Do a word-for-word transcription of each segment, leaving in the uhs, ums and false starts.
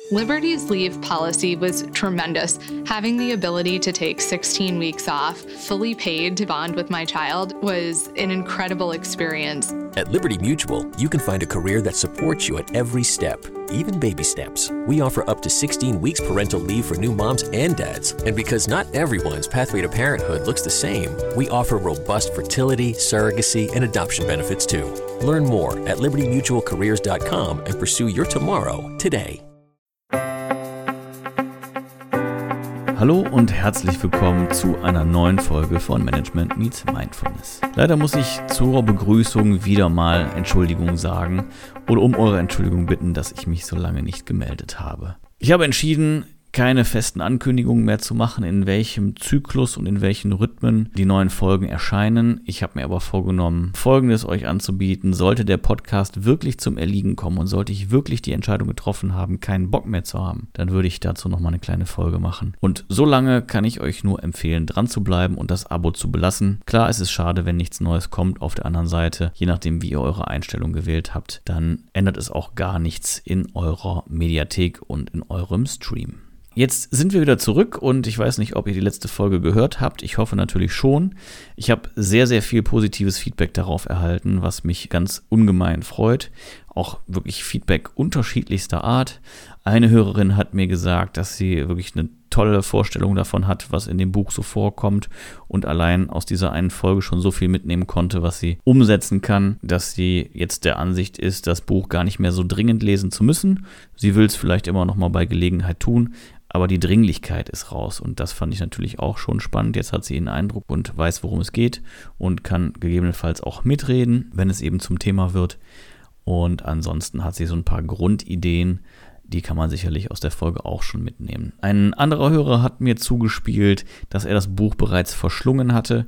Liberty's leave policy was tremendous. Having the ability to take sixteen weeks off, fully paid to bond with my child, was an incredible experience. At Liberty Mutual, you can find a career that supports you at every step, even baby steps. We offer up to sixteen weeks parental leave for new moms and dads. And because not everyone's pathway to parenthood looks the same, we offer robust fertility, surrogacy, and adoption benefits too. Learn more at liberty mutual careers dot com and pursue your tomorrow today. Hallo und herzlich willkommen zu einer neuen Folge von Management Meets Mindfulness. Leider muss ich zur Begrüßung wieder mal Entschuldigung sagen oder um eure Entschuldigung bitten, dass ich mich so lange nicht gemeldet habe. Ich habe entschieden, keine festen Ankündigungen mehr zu machen, in welchem Zyklus und in welchen Rhythmen die neuen Folgen erscheinen. Ich habe mir aber vorgenommen, Folgendes euch anzubieten. Sollte der Podcast wirklich zum Erliegen kommen und sollte ich wirklich die Entscheidung getroffen haben, keinen Bock mehr zu haben, dann würde ich dazu nochmal eine kleine Folge machen. Und so lange kann ich euch nur empfehlen, dran zu bleiben und das Abo zu belassen. Klar, es ist schade, wenn nichts Neues kommt. Auf der anderen Seite, je nachdem, wie ihr eure Einstellung gewählt habt, dann ändert es auch gar nichts in eurer Mediathek und in eurem Stream. Jetzt sind wir wieder zurück und ich weiß nicht, ob ihr die letzte Folge gehört habt. Ich hoffe natürlich schon. Ich habe sehr, sehr viel positives Feedback darauf erhalten, was mich ganz ungemein freut. Auch wirklich Feedback unterschiedlichster Art. Eine Hörerin hat mir gesagt, dass sie wirklich eine tolle Vorstellung davon hat, was in dem Buch so vorkommt und allein aus dieser einen Folge schon so viel mitnehmen konnte, was sie umsetzen kann, dass sie jetzt der Ansicht ist, das Buch gar nicht mehr so dringend lesen zu müssen. Sie will es vielleicht immer noch mal bei Gelegenheit tun, aber die Dringlichkeit ist raus und das fand ich natürlich auch schon spannend. Jetzt hat sie einen Eindruck und weiß, worum es geht und kann gegebenenfalls auch mitreden, wenn es eben zum Thema wird. Und ansonsten hat sie so ein paar Grundideen, die kann man sicherlich aus der Folge auch schon mitnehmen. Ein anderer Hörer hat mir zugespielt, dass er das Buch bereits verschlungen hatte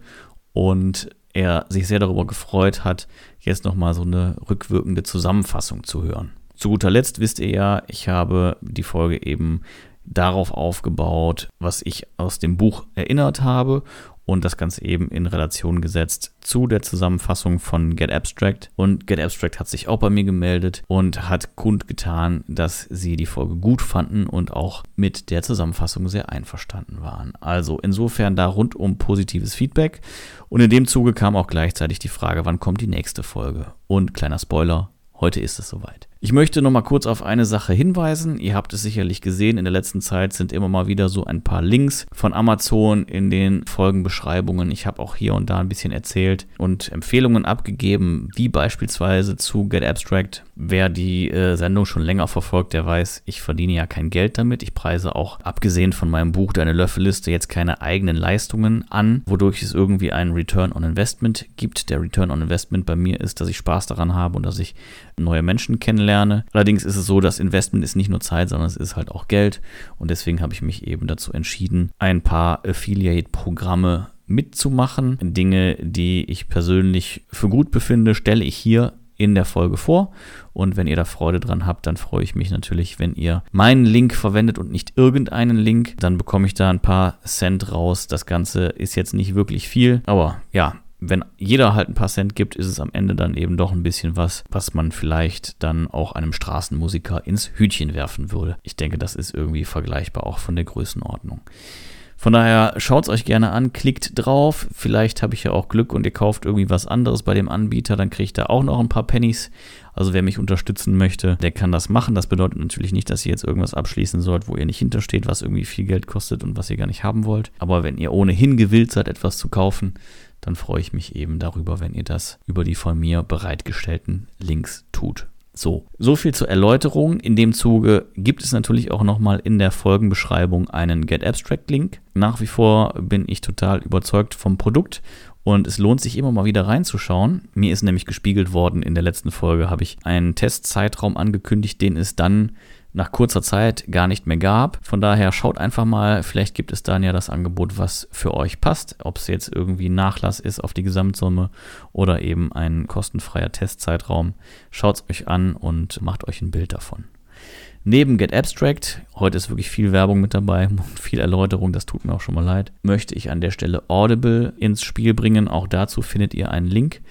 und er sich sehr darüber gefreut hat, jetzt nochmal so eine rückwirkende Zusammenfassung zu hören. Zu guter Letzt wisst ihr ja, ich habe die Folge eben darauf aufgebaut, was ich aus dem Buch erinnert habe und das Ganze eben in Relation gesetzt zu der Zusammenfassung von Get Abstract. Und Get Abstract hat sich auch bei mir gemeldet und hat kundgetan, dass sie die Folge gut fanden und auch mit der Zusammenfassung sehr einverstanden waren. Also insofern da rundum positives Feedback. Und in dem Zuge kam auch gleichzeitig die Frage, wann kommt die nächste Folge? Und kleiner Spoiler, heute ist es soweit. Ich möchte noch mal kurz auf eine Sache hinweisen. Ihr habt es sicherlich gesehen, in der letzten Zeit sind immer mal wieder so ein paar Links von Amazon in den Folgenbeschreibungen. Ich habe auch hier und da ein bisschen erzählt und Empfehlungen abgegeben, wie beispielsweise zu Get Abstract. Wer die äh, Sendung schon länger verfolgt, der weiß, ich verdiene ja kein Geld damit. Ich preise auch, abgesehen von meinem Buch Deine Löffelliste, jetzt keine eigenen Leistungen an, wodurch es irgendwie einen Return on Investment gibt. Der Return on Investment bei mir ist, dass ich Spaß daran habe und dass ich neue Menschen kennenlerne. Allerdings ist es so, das Investment ist nicht nur Zeit, sondern es ist halt auch Geld und deswegen habe ich mich eben dazu entschieden, ein paar Affiliate-Programme mitzumachen. Dinge, die ich persönlich für gut befinde, stelle ich hier in der Folge vor und wenn ihr da Freude dran habt, dann freue ich mich natürlich, wenn ihr meinen Link verwendet und nicht irgendeinen Link, dann bekomme ich da ein paar Cent raus. Das Ganze ist jetzt nicht wirklich viel, aber ja, wenn jeder halt ein paar Cent gibt, ist es am Ende dann eben doch ein bisschen was, was man vielleicht dann auch einem Straßenmusiker ins Hütchen werfen würde. Ich denke, das ist irgendwie vergleichbar auch von der Größenordnung. Von daher schaut es euch gerne an, klickt drauf. Vielleicht habe ich ja auch Glück und ihr kauft irgendwie was anderes bei dem Anbieter, dann kriege ich da auch noch ein paar Pennies. Also wer mich unterstützen möchte, der kann das machen. Das bedeutet natürlich nicht, dass ihr jetzt irgendwas abschließen sollt, wo ihr nicht hintersteht, was irgendwie viel Geld kostet und was ihr gar nicht haben wollt. Aber wenn ihr ohnehin gewillt seid, etwas zu kaufen, dann freue ich mich eben darüber, wenn ihr das über die von mir bereitgestellten Links tut. So, so viel zur Erläuterung. In dem Zuge gibt es natürlich auch nochmal in der Folgenbeschreibung einen Get Abstract Link. Nach wie vor bin ich total überzeugt vom Produkt und es lohnt sich immer mal wieder reinzuschauen. Mir ist nämlich gespiegelt worden, in der letzten Folge habe ich einen Testzeitraum angekündigt, den es dann nach kurzer Zeit gar nicht mehr gab. Von daher schaut einfach mal, vielleicht gibt es dann ja das Angebot, was für euch passt. Ob es jetzt irgendwie ein Nachlass ist auf die Gesamtsumme oder eben ein kostenfreier Testzeitraum. Schaut es euch an und macht euch ein Bild davon. Neben Get Abstract, heute ist wirklich viel Werbung mit dabei, viel Erläuterung, das tut mir auch schon mal leid, möchte ich an der Stelle Audible ins Spiel bringen. Auch dazu findet ihr einen Link.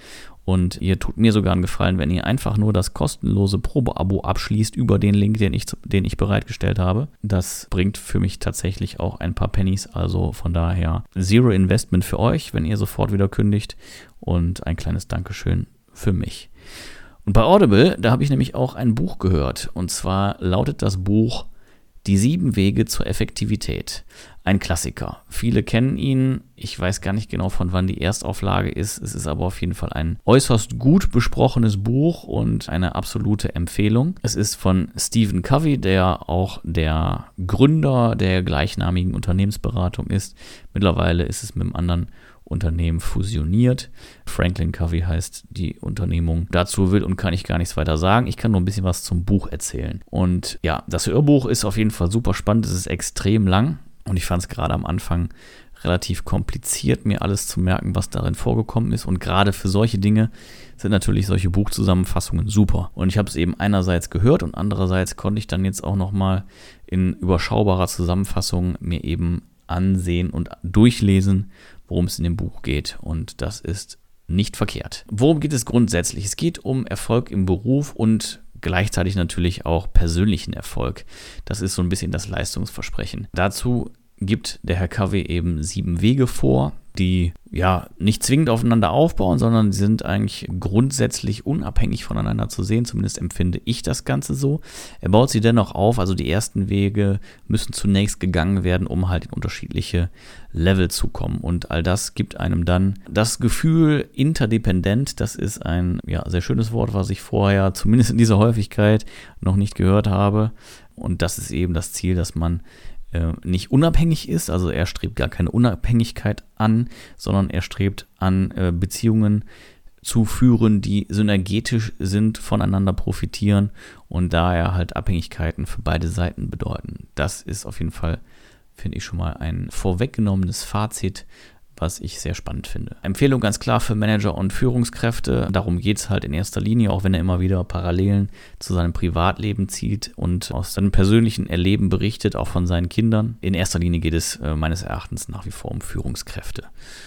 Und ihr tut mir sogar einen Gefallen, wenn ihr einfach nur das kostenlose Probeabo abschließt über den Link, den ich, den ich bereitgestellt habe. Das bringt für mich tatsächlich auch ein paar Pennies. Also von daher Zero Investment für euch, wenn ihr sofort wieder kündigt. Und ein kleines Dankeschön für mich. Und bei Audible, da habe ich nämlich auch ein Buch gehört. Und zwar lautet das Buch Die sieben Wege zur Effektivität. Ein Klassiker. Viele kennen ihn. Ich weiß gar nicht genau, von wann die Erstauflage ist. Es ist aber auf jeden Fall ein äußerst gut besprochenes Buch und eine absolute Empfehlung. Es ist von Stephen Covey, der auch der Gründer der gleichnamigen Unternehmensberatung ist. Mittlerweile ist es mit einem anderen Unternehmen fusioniert. Franklin Covey heißt die Unternehmung. Dazu will und kann ich gar nichts weiter sagen. Ich kann nur ein bisschen was zum Buch erzählen. Und ja, das Hörbuch ist auf jeden Fall super spannend. Es ist extrem lang und ich fand es gerade am Anfang relativ kompliziert, mir alles zu merken, was darin vorgekommen ist. Und gerade für solche Dinge sind natürlich solche Buchzusammenfassungen super. Und ich habe es eben einerseits gehört und andererseits konnte ich dann jetzt auch nochmal in überschaubarer Zusammenfassung mir eben ansehen und durchlesen, worum es in dem Buch geht. Und das ist nicht verkehrt. Worum geht es grundsätzlich? Es geht um Erfolg im Beruf und gleichzeitig natürlich auch persönlichen Erfolg. Das ist so ein bisschen das Leistungsversprechen. Dazu gibt der Herr Covey eben sieben Wege vor, die ja nicht zwingend aufeinander aufbauen, sondern sie sind eigentlich grundsätzlich unabhängig voneinander zu sehen. Zumindest empfinde ich das Ganze so. Er baut sie dennoch auf, also die ersten Wege müssen zunächst gegangen werden, um halt in unterschiedliche Level zu kommen. Und all das gibt einem dann das Gefühl interdependent. Das ist ein ja, sehr schönes Wort, was ich vorher zumindest in dieser Häufigkeit noch nicht gehört habe. Und das ist eben das Ziel, dass man nicht unabhängig ist, also er strebt gar keine Unabhängigkeit an, sondern er strebt an, Beziehungen zu führen, die synergetisch sind, voneinander profitieren und daher halt Abhängigkeiten für beide Seiten bedeuten. Das ist auf jeden Fall, finde ich, schon mal ein vorweggenommenes Fazit, was ich sehr spannend finde. Empfehlung ganz klar für Manager und Führungskräfte. Darum geht es halt in erster Linie, auch wenn er immer wieder Parallelen zu seinem Privatleben zieht und aus seinem persönlichen Erleben berichtet, auch von seinen Kindern. In erster Linie geht es äh, meines Erachtens nach wie vor um Führungskräfte.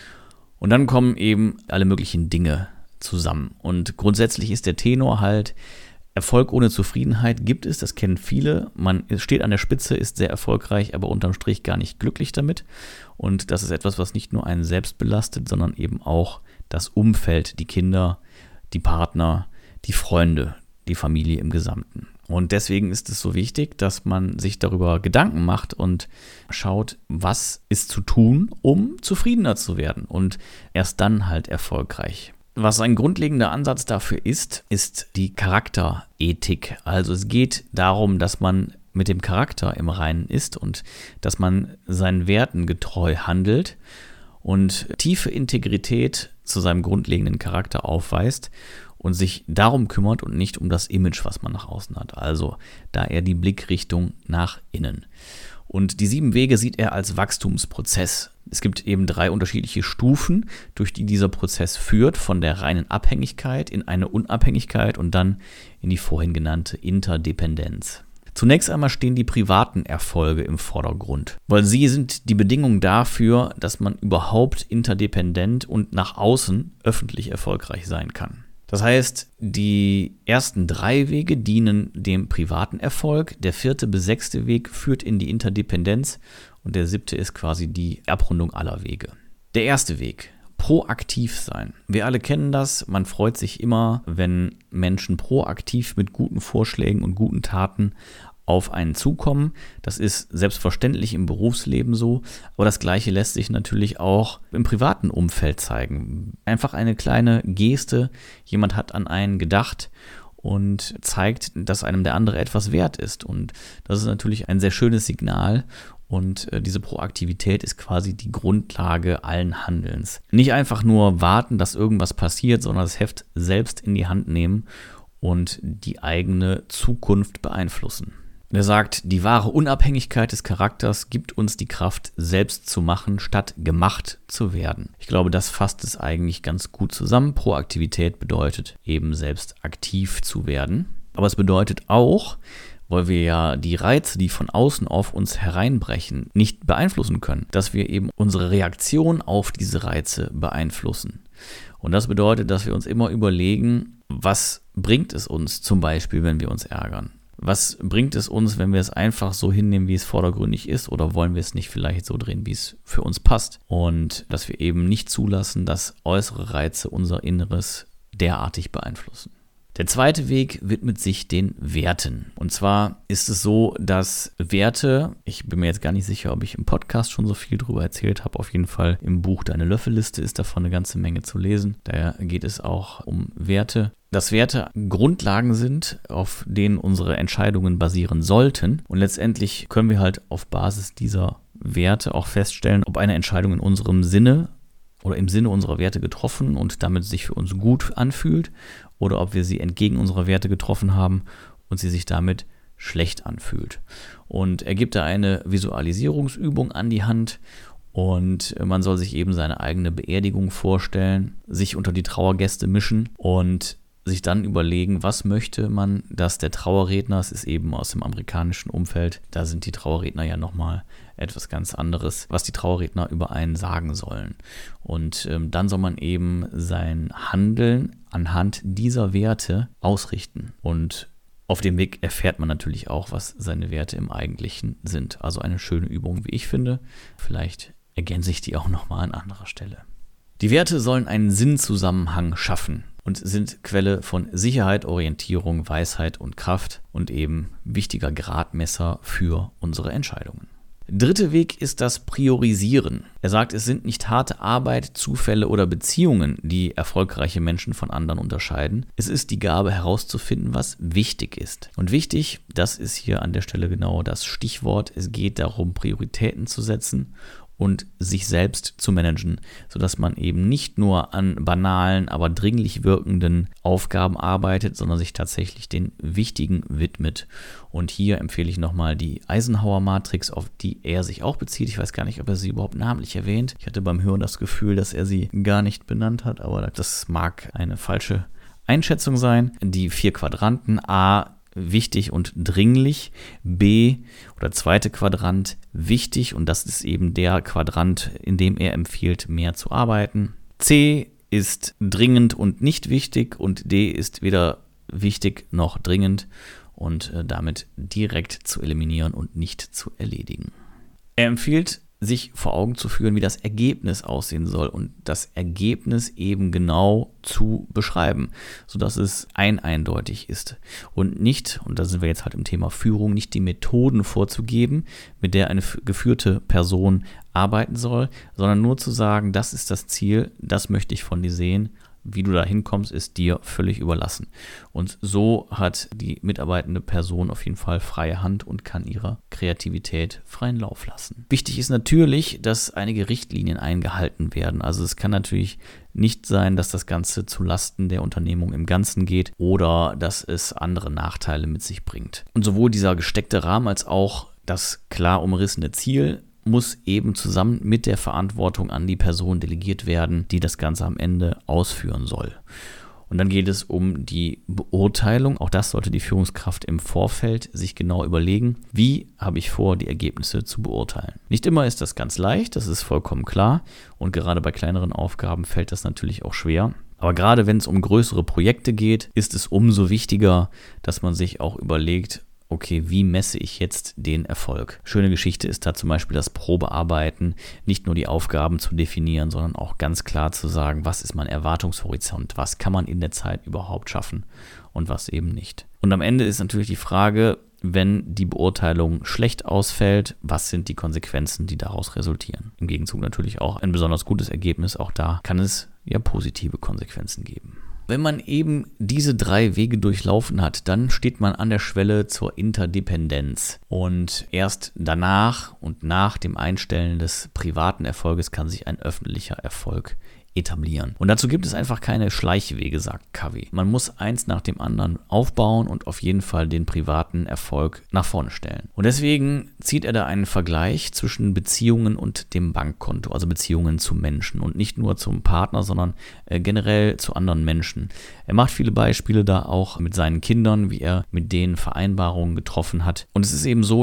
Und dann kommen eben alle möglichen Dinge zusammen. Und grundsätzlich ist der Tenor halt, Erfolg ohne Zufriedenheit gibt es, das kennen viele. Man steht an der Spitze, ist sehr erfolgreich, aber unterm Strich gar nicht glücklich damit. Und das ist etwas, was nicht nur einen selbst belastet, sondern eben auch das Umfeld, die Kinder, die Partner, die Freunde, die Familie im Gesamten. Und deswegen ist es so wichtig, dass man sich darüber Gedanken macht und schaut, was ist zu tun, um zufriedener zu werden und erst dann halt erfolgreich. Was ein grundlegender Ansatz dafür ist, ist die Charakterethik. Also es geht darum, dass man mit dem Charakter im Reinen ist und dass man seinen Werten getreu handelt und tiefe Integrität zu seinem grundlegenden Charakter aufweist und sich darum kümmert und nicht um das Image, was man nach außen hat. Also da eher die Blickrichtung nach innen. Und die sieben Wege sieht er als Wachstumsprozess. Es gibt eben drei unterschiedliche Stufen, durch die dieser Prozess führt, von der reinen Abhängigkeit in eine Unabhängigkeit und dann in die vorhin genannte Interdependenz. Zunächst einmal stehen die privaten Erfolge im Vordergrund, weil sie sind die Bedingung dafür, dass man überhaupt interdependent und nach außen öffentlich erfolgreich sein kann. Das heißt, die ersten drei Wege dienen dem privaten Erfolg, der vierte bis sechste Weg führt in die Interdependenz und der siebte ist quasi die Abrundung aller Wege. Der erste Weg, proaktiv sein. Wir alle kennen das, man freut sich immer, wenn Menschen proaktiv mit guten Vorschlägen und guten Taten auf einen zukommen. Das ist selbstverständlich im Berufsleben so, aber das Gleiche lässt sich natürlich auch im privaten Umfeld zeigen. Einfach eine kleine Geste, jemand hat an einen gedacht und zeigt, dass einem der andere etwas wert ist. Und das ist natürlich ein sehr schönes Signal und äh, diese Proaktivität ist quasi die Grundlage allen Handelns. Nicht einfach nur warten, dass irgendwas passiert, sondern das Heft selbst in die Hand nehmen und die eigene Zukunft beeinflussen. Er sagt, die wahre Unabhängigkeit des Charakters gibt uns die Kraft, selbst zu machen, statt gemacht zu werden. Ich glaube, das fasst es eigentlich ganz gut zusammen. Proaktivität bedeutet eben selbst aktiv zu werden. Aber es bedeutet auch, weil wir ja die Reize, die von außen auf uns hereinbrechen, nicht beeinflussen können, dass wir eben unsere Reaktion auf diese Reize beeinflussen. Und das bedeutet, dass wir uns immer überlegen, was bringt es uns zum Beispiel, wenn wir uns ärgern? Was bringt es uns, wenn wir es einfach so hinnehmen, wie es vordergründig ist, oder wollen wir es nicht vielleicht so drehen, wie es für uns passt? Und dass wir eben nicht zulassen, dass äußere Reize unser Inneres derartig beeinflussen. Der zweite Weg widmet sich den Werten. Und zwar ist es so, dass Werte, ich bin mir jetzt gar nicht sicher, ob ich im Podcast schon so viel drüber erzählt habe, auf jeden Fall im Buch Deine Löffelliste ist davon eine ganze Menge zu lesen. Daher geht es auch um Werte. Dass Werte Grundlagen sind, auf denen unsere Entscheidungen basieren sollten. Und letztendlich können wir halt auf Basis dieser Werte auch feststellen, ob eine Entscheidung in unserem Sinne oder im Sinne unserer Werte getroffen und damit sich für uns gut anfühlt, oder ob wir sie entgegen unserer Werte getroffen haben und sie sich damit schlecht anfühlt. Und er gibt da eine Visualisierungsübung an die Hand und man soll sich eben seine eigene Beerdigung vorstellen, sich unter die Trauergäste mischen und sich dann überlegen, was möchte man, dass der Trauerredner, es ist eben aus dem amerikanischen Umfeld, da sind die Trauerredner ja nochmal etwas ganz anderes, was die Trauerredner über einen sagen sollen. Und ähm, dann soll man eben sein Handeln anhand dieser Werte ausrichten. Und auf dem Weg erfährt man natürlich auch, was seine Werte im Eigentlichen sind. Also eine schöne Übung, wie ich finde. Vielleicht ergänze ich die auch nochmal an anderer Stelle. Die Werte sollen einen Sinnzusammenhang schaffen und sind Quelle von Sicherheit, Orientierung, Weisheit und Kraft und eben wichtiger Gradmesser für unsere Entscheidungen. Dritter Weg ist das Priorisieren. Er sagt, es sind nicht harte Arbeit, Zufälle oder Beziehungen, die erfolgreiche Menschen von anderen unterscheiden. Es ist die Gabe herauszufinden, was wichtig ist. Und wichtig, das ist hier an der Stelle genau das Stichwort. Es geht darum, Prioritäten zu setzen und sich selbst zu managen, sodass man eben nicht nur an banalen, aber dringlich wirkenden Aufgaben arbeitet, sondern sich tatsächlich den wichtigen widmet. Und hier empfehle ich nochmal die Eisenhower-Matrix, auf die er sich auch bezieht. Ich weiß gar nicht, ob er sie überhaupt namentlich erwähnt. Ich hatte beim Hören das Gefühl, dass er sie gar nicht benannt hat, aber das mag eine falsche Einschätzung sein. Die vier Quadranten: A, wichtig und dringlich, B, oder zweite Quadrant, wichtig, und das ist eben der Quadrant, in dem er empfiehlt, mehr zu arbeiten. C ist dringend und nicht wichtig und D ist weder wichtig noch dringend und äh, damit direkt zu eliminieren und nicht zu erledigen. Er empfiehlt, sich vor Augen zu führen, wie das Ergebnis aussehen soll und das Ergebnis eben genau zu beschreiben, sodass es ein eindeutig ist und nicht, und da sind wir jetzt halt im Thema Führung, nicht die Methoden vorzugeben, mit der eine geführte Person arbeiten soll, sondern nur zu sagen, das ist das Ziel, das möchte ich von dir sehen. Wie du da hinkommst, ist dir völlig überlassen. Und so hat die mitarbeitende Person auf jeden Fall freie Hand und kann ihrer Kreativität freien Lauf lassen. Wichtig ist natürlich, dass einige Richtlinien eingehalten werden. Also es kann natürlich nicht sein, dass das Ganze zu Lasten der Unternehmung im Ganzen geht oder dass es andere Nachteile mit sich bringt. Und sowohl dieser gesteckte Rahmen als auch das klar umrissene Ziel muss eben zusammen mit der Verantwortung an die Person delegiert werden, die das Ganze am Ende ausführen soll. Und dann geht es um die Beurteilung. Auch das sollte die Führungskraft im Vorfeld sich genau überlegen, wie habe ich vor, die Ergebnisse zu beurteilen. Nicht immer ist das ganz leicht, das ist vollkommen klar. Und gerade bei kleineren Aufgaben fällt das natürlich auch schwer. Aber gerade wenn es um größere Projekte geht, ist es umso wichtiger, dass man sich auch überlegt, okay, wie messe ich jetzt den Erfolg? Schöne Geschichte ist da zum Beispiel das Probearbeiten, nicht nur die Aufgaben zu definieren, sondern auch ganz klar zu sagen, was ist mein Erwartungshorizont, was kann man in der Zeit überhaupt schaffen und was eben nicht. Und am Ende ist natürlich die Frage, wenn die Beurteilung schlecht ausfällt, was sind die Konsequenzen, die daraus resultieren? Im Gegenzug natürlich auch ein besonders gutes Ergebnis, auch da kann es ja positive Konsequenzen geben. Wenn man eben diese drei Wege durchlaufen hat, dann steht man an der Schwelle zur Interdependenz. Und erst danach und nach dem Einstellen des privaten Erfolges kann sich ein öffentlicher Erfolg etablieren. Und dazu gibt es einfach keine Schleichwege, sagt Covey. Man muss eins nach dem anderen aufbauen und auf jeden Fall den privaten Erfolg nach vorne stellen. Und deswegen zieht er da einen Vergleich zwischen Beziehungen und dem Bankkonto, also Beziehungen zu Menschen und nicht nur zum Partner, sondern äh, generell zu anderen Menschen. Er macht viele Beispiele da auch mit seinen Kindern, wie er mit denen Vereinbarungen getroffen hat. Und es ist eben so, dass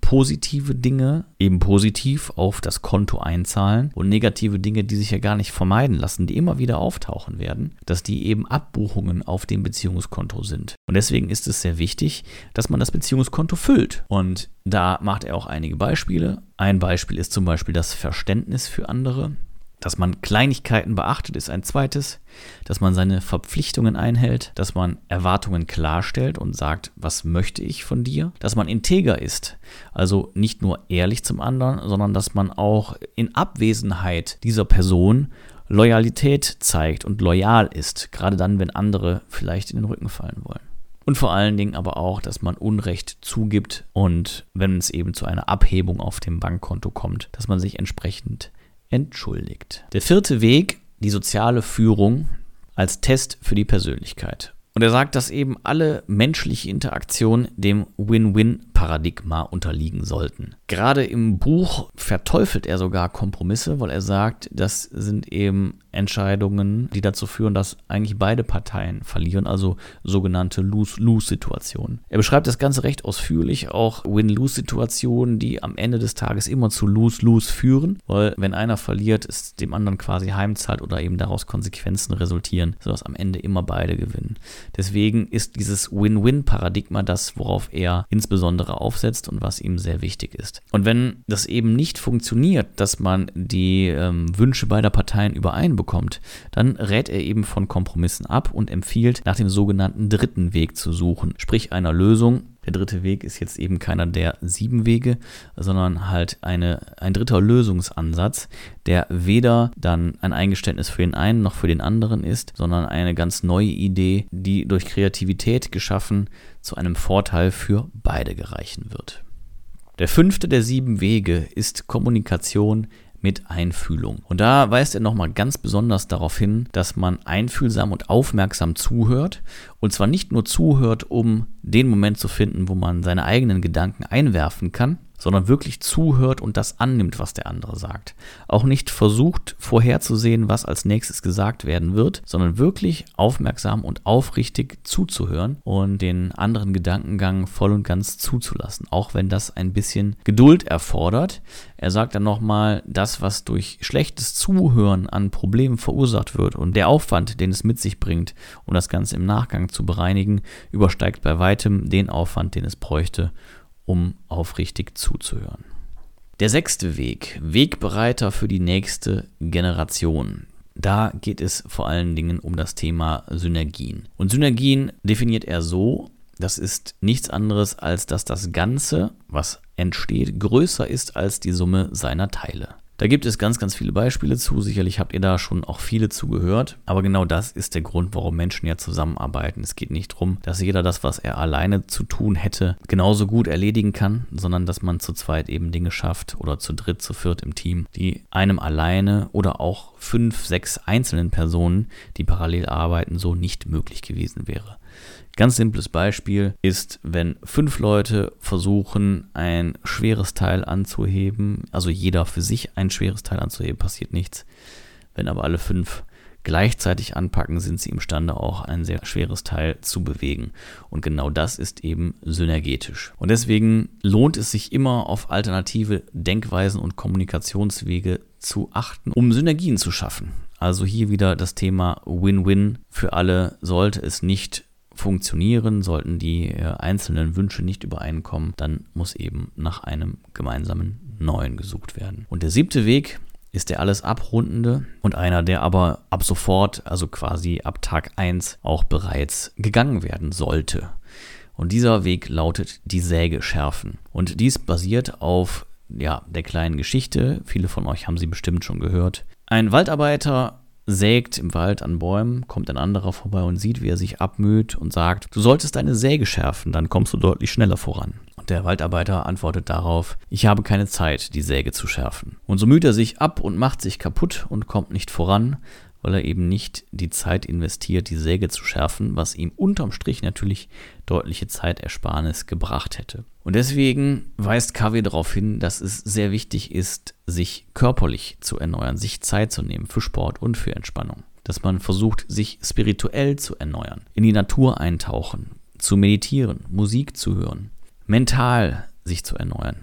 positive Dinge eben positiv auf das Konto einzahlen und negative Dinge, die sich ja gar nicht vermeiden lassen, die immer wieder auftauchen werden, dass die eben Abbuchungen auf dem Beziehungskonto sind. Und deswegen ist es sehr wichtig, dass man das Beziehungskonto füllt. Und da macht er auch einige Beispiele. Ein Beispiel ist zum Beispiel das Verständnis für andere. Dass man Kleinigkeiten beachtet, ist ein zweites. Dass man seine Verpflichtungen einhält, dass man Erwartungen klarstellt und sagt, was möchte ich von dir? Dass man integer ist, also nicht nur ehrlich zum anderen, sondern dass man auch in Abwesenheit dieser Person Loyalität zeigt und loyal ist, gerade dann, wenn andere vielleicht in den Rücken fallen wollen. Und vor allen Dingen aber auch, dass man Unrecht zugibt und wenn es eben zu einer Abhebung auf dem Bankkonto kommt, dass man sich entsprechend entschuldigt. Der vierte Weg, die soziale Führung als Test für die Persönlichkeit. Und er sagt, dass eben alle menschliche Interaktionen dem Win-Win-Paradigma unterliegen sollten. Gerade im Buch verteufelt er sogar Kompromisse, weil er sagt, das sind eben Entscheidungen, die dazu führen, dass eigentlich beide Parteien verlieren, also sogenannte Lose-Lose-Situationen. Er beschreibt das Ganze recht ausführlich, auch Win-Lose-Situationen, die am Ende des Tages immer zu Lose-Lose führen, weil wenn einer verliert, es dem anderen quasi heimzahlt oder eben daraus Konsequenzen resultieren, sodass am Ende immer beide gewinnen. Deswegen ist dieses Win-Win-Paradigma das, worauf er insbesondere aufsetzt und was ihm sehr wichtig ist. Und wenn das eben nicht funktioniert, dass man die ähm, Wünsche beider Parteien übereinbekommt, dann rät er eben von Kompromissen ab und empfiehlt, nach dem sogenannten dritten Weg zu suchen, sprich einer Lösung. Der dritte Weg ist jetzt eben keiner der sieben Wege, sondern halt eine, ein dritter Lösungsansatz, der weder dann ein Eingeständnis für den einen noch für den anderen ist, sondern eine ganz neue Idee, die durch Kreativität geschaffen zu einem Vorteil für beide gereichen wird. Der fünfte der sieben Wege ist Kommunikation mit Einfühlung. Und da weist er nochmal ganz besonders darauf hin, dass man einfühlsam und aufmerksam zuhört. Und zwar nicht nur zuhört, um den Moment zu finden, wo man seine eigenen Gedanken einwerfen kann, sondern wirklich zuhört und das annimmt, was der andere sagt. Auch nicht versucht, vorherzusehen, was als nächstes gesagt werden wird, sondern wirklich aufmerksam und aufrichtig zuzuhören und den anderen Gedankengang voll und ganz zuzulassen, auch wenn das ein bisschen Geduld erfordert. Er sagt dann nochmal, das, was durch schlechtes Zuhören an Problemen verursacht wird und der Aufwand, den es mit sich bringt, um das Ganze im Nachgang zu bereinigen, übersteigt bei weitem den Aufwand, den es bräuchte, um aufrichtig zuzuhören. Der sechste Weg, Wegbereiter für die nächste Generation. Da geht es vor allen Dingen um das Thema Synergien. Und Synergien definiert er so, das ist nichts anderes, als dass das Ganze, was entsteht, größer ist als die Summe seiner Teile. Da gibt es ganz, ganz viele Beispiele zu. Sicherlich habt ihr da schon auch viele zugehört. Aber genau das ist der Grund, warum Menschen ja zusammenarbeiten. Es geht nicht darum, dass jeder das, was er alleine zu tun hätte, genauso gut erledigen kann, sondern dass man zu zweit eben Dinge schafft oder zu dritt, zu viert im Team, die einem alleine oder auch fünf, sechs einzelnen Personen, die parallel arbeiten, so nicht möglich gewesen wäre. Ganz simples Beispiel ist, wenn fünf Leute versuchen, ein schweres Teil anzuheben, also jeder für sich ein schweres Teil anzuheben, passiert nichts. Wenn aber alle fünf gleichzeitig anpacken, sind sie imstande, auch ein sehr schweres Teil zu bewegen. Und genau das ist eben synergetisch. Und deswegen lohnt es sich immer, auf alternative Denkweisen und Kommunikationswege zu achten, um Synergien zu schaffen. Also hier wieder das Thema Win-Win für alle. Sollte es nicht funktionieren, sollten die äh, einzelnen Wünsche nicht übereinkommen, dann muss eben nach einem gemeinsamen neuen gesucht werden. Und der siebte Weg ist der alles abrundende und einer, der aber ab sofort, also quasi ab Tag eins, auch bereits gegangen werden sollte. Und dieser Weg lautet die Säge schärfen. Und dies basiert auf ja, der kleinen Geschichte, viele von euch haben sie bestimmt schon gehört. Ein Waldarbeiter sägt im Wald an Bäumen, kommt ein anderer vorbei und sieht, wie er sich abmüht und sagt, du solltest deine Säge schärfen, dann kommst du deutlich schneller voran. Und der Waldarbeiter antwortet darauf, ich habe keine Zeit, die Säge zu schärfen. Und so müht er sich ab und macht sich kaputt und kommt nicht voran, weil er eben nicht die Zeit investiert, die Säge zu schärfen, was ihm unterm Strich natürlich deutliche Zeitersparnis gebracht hätte. Und deswegen weist Covey darauf hin, dass es sehr wichtig ist, sich körperlich zu erneuern, sich Zeit zu nehmen für Sport und für Entspannung. Dass man versucht, sich spirituell zu erneuern, in die Natur eintauchen, zu meditieren, Musik zu hören, mental sich zu erneuern,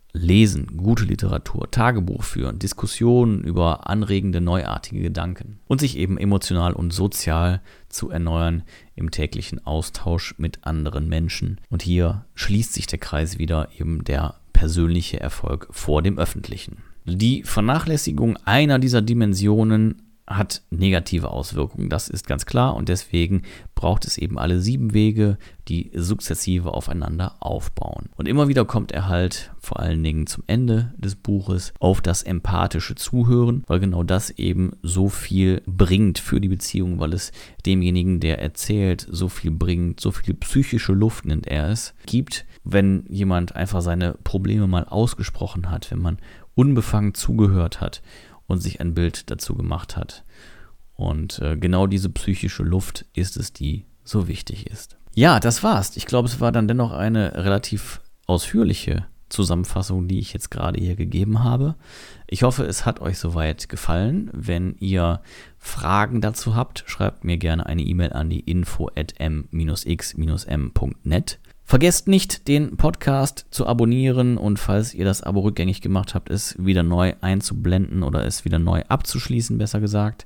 Lesen, gute Literatur, Tagebuch führen, Diskussionen über anregende, neuartige Gedanken und sich eben emotional und sozial zu erneuern im täglichen Austausch mit anderen Menschen. Und hier schließt sich der Kreis wieder, eben der persönliche Erfolg vor dem öffentlichen. Die Vernachlässigung einer dieser Dimensionen hat negative Auswirkungen, das ist ganz klar, und deswegen braucht es eben alle sieben Wege, die sukzessive aufeinander aufbauen. Und immer wieder kommt er halt, vor allen Dingen zum Ende des Buches, auf das empathische Zuhören, weil genau das eben so viel bringt für die Beziehung, weil es demjenigen, der erzählt, so viel bringt, so viel psychische Luft nennt er es, gibt, wenn jemand einfach seine Probleme mal ausgesprochen hat, wenn man unbefangen zugehört hat und sich ein Bild dazu gemacht hat. Und äh, genau diese psychische Luft ist es, die so wichtig ist. Ja, das war's. Ich glaube, es war dann dennoch eine relativ ausführliche Zusammenfassung, die ich jetzt gerade hier gegeben habe. Ich hoffe, es hat euch soweit gefallen. Wenn ihr Fragen dazu habt, schreibt mir gerne eine E-Mail an die info at m x m punkt net. Vergesst nicht, den Podcast zu abonnieren und falls ihr das Abo rückgängig gemacht habt, es wieder neu einzublenden oder es wieder neu abzuschließen, besser gesagt.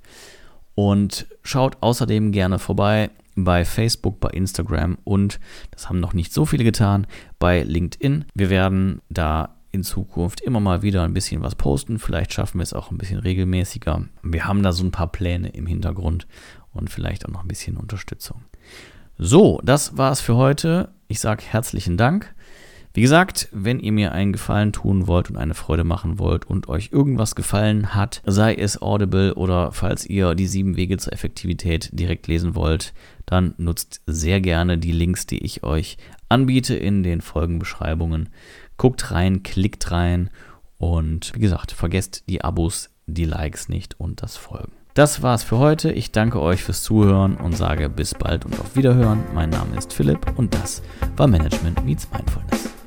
Und schaut außerdem gerne vorbei bei Facebook, bei Instagram und, das haben noch nicht so viele getan, bei LinkedIn. Wir werden da in Zukunft immer mal wieder ein bisschen was posten. Vielleicht schaffen wir es auch ein bisschen regelmäßiger. Wir haben da so ein paar Pläne im Hintergrund und vielleicht auch noch ein bisschen Unterstützung. So, das war's für heute. Ich sage herzlichen Dank. Wie gesagt, wenn ihr mir einen Gefallen tun wollt und eine Freude machen wollt und euch irgendwas gefallen hat, sei es Audible oder falls ihr die sieben Wege zur Effektivität direkt lesen wollt, dann nutzt sehr gerne die Links, die ich euch anbiete in den Folgenbeschreibungen. Guckt rein, klickt rein und wie gesagt, vergesst die Abos, die Likes nicht und das Folgen. Das war's für heute. Ich danke euch fürs Zuhören und sage bis bald und auf Wiederhören. Mein Name ist Philipp und das war Management Meets Mindfulness.